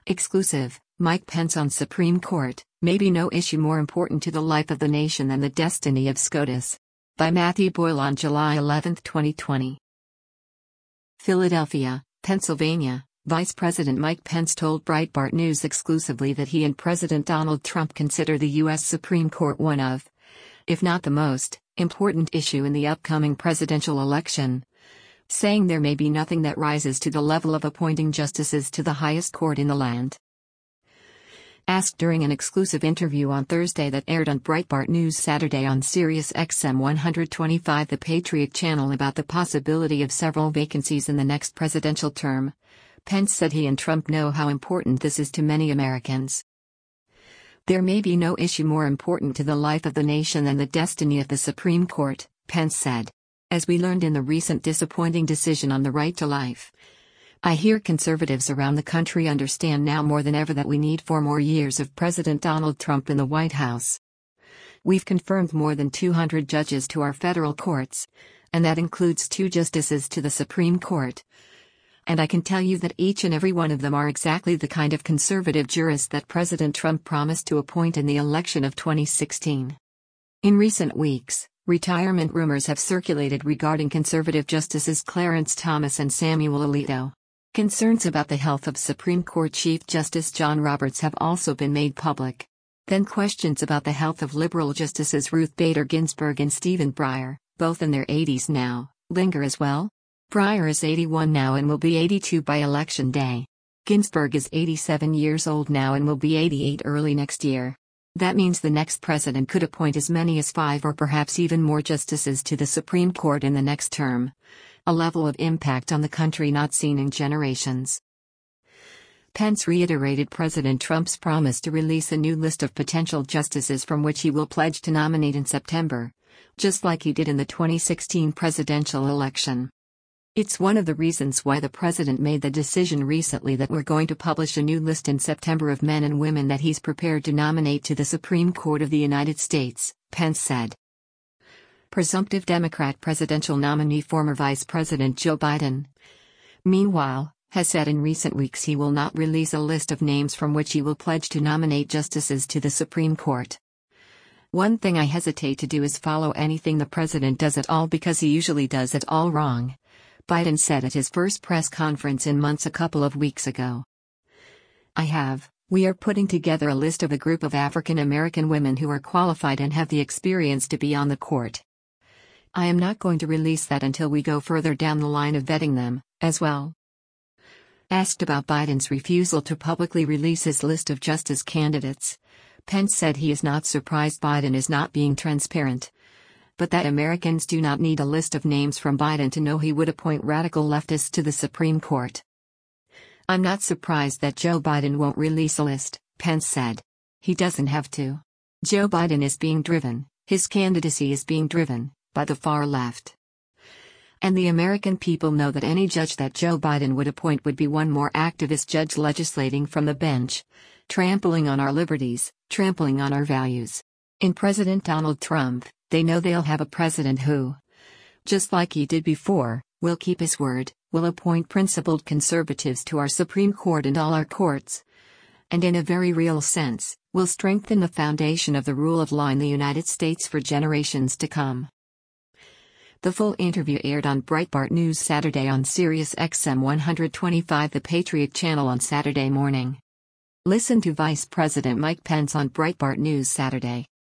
Exclusive, Mike Pence on Supreme Court, maybe no issue more important to the life of the nation than the destiny of SCOTUS. By Matthew Boyle on July 11, 2020. Philadelphia, Pennsylvania, Vice President Mike Pence told Breitbart News exclusively that he and President Donald Trump consider the U.S. Supreme Court one of, if not the most, important issue in the upcoming presidential election, saying there may be nothing that rises to the level of appointing justices to the highest court in the land. Asked during an exclusive interview on Thursday that aired on Breitbart News Saturday on Sirius XM 125 The Patriot Channel about the possibility of several vacancies in the next presidential term, Pence said he and Trump know how important this is to many Americans. There may be no issue more important to the life of the nation than the destiny of the Supreme Court, Pence said. As we learned in the recent disappointing decision on the right to life, I hear conservatives around the country understand now more than ever that we need 4 more years of President Donald Trump in the White House. We've confirmed more than 200 judges to our federal courts, and that includes 2 justices to the Supreme Court. And I can tell you that each and every one of them are exactly the kind of conservative jurists that President Trump promised to appoint in the election of 2016. In recent weeks, retirement rumors have circulated regarding conservative justices Clarence Thomas and Samuel Alito. Concerns about the health of Supreme Court Chief Justice John Roberts have also been made public. Then questions about the health of liberal justices Ruth Bader Ginsburg and Stephen Breyer, both in their 80s now, linger as well. Breyer is 81 now and will be 82 by Election Day. Ginsburg is 87 years old now and will be 88 early next year. That means the next president could appoint as many as 5 or perhaps even more justices to the Supreme Court in the next term, a level of impact on the country not seen in generations. Pence reiterated President Trump's promise to release a new list of potential justices from which he will pledge to nominate in September, just like he did in the 2016 presidential election. It's one of the reasons why the president made the decision recently that we're going to publish a new list in September of men and women that he's prepared to nominate to the Supreme Court of the United States, Pence said. Presumptive Democrat presidential nominee former Vice President Joe Biden, meanwhile, has said in recent weeks he will not release a list of names from which he will pledge to nominate justices to the Supreme Court. One thing I hesitate to do is follow anything the president does at all because he usually does it all wrong, Biden said at his first press conference in months a couple of weeks ago. We are putting together a list of a group of African American women who are qualified and have the experience to be on the court. I am not going to release that until we go further down the line of vetting them, as well. Asked about Biden's refusal to publicly release his list of justice candidates, Pence said he is not surprised Biden is not being transparent, but that Americans do not need a list of names from Biden to know he would appoint radical leftists to the Supreme Court. I'm not surprised that Joe Biden won't release a list, Pence said. He doesn't have to. Joe Biden is being driven, his candidacy is being driven, by the far left. And the American people know that any judge that Joe Biden would appoint would be one more activist judge legislating from the bench, trampling on our liberties, trampling on our values. In President Donald Trump, they know they'll have a president who, just like he did before, will keep his word, will appoint principled conservatives to our Supreme Court and all our courts, and in a very real sense, will strengthen the foundation of the rule of law in the United States for generations to come. The full interview aired on Breitbart News Saturday on Sirius XM 125 The Patriot Channel on Saturday morning. Listen to Vice President Mike Pence on Breitbart News Saturday.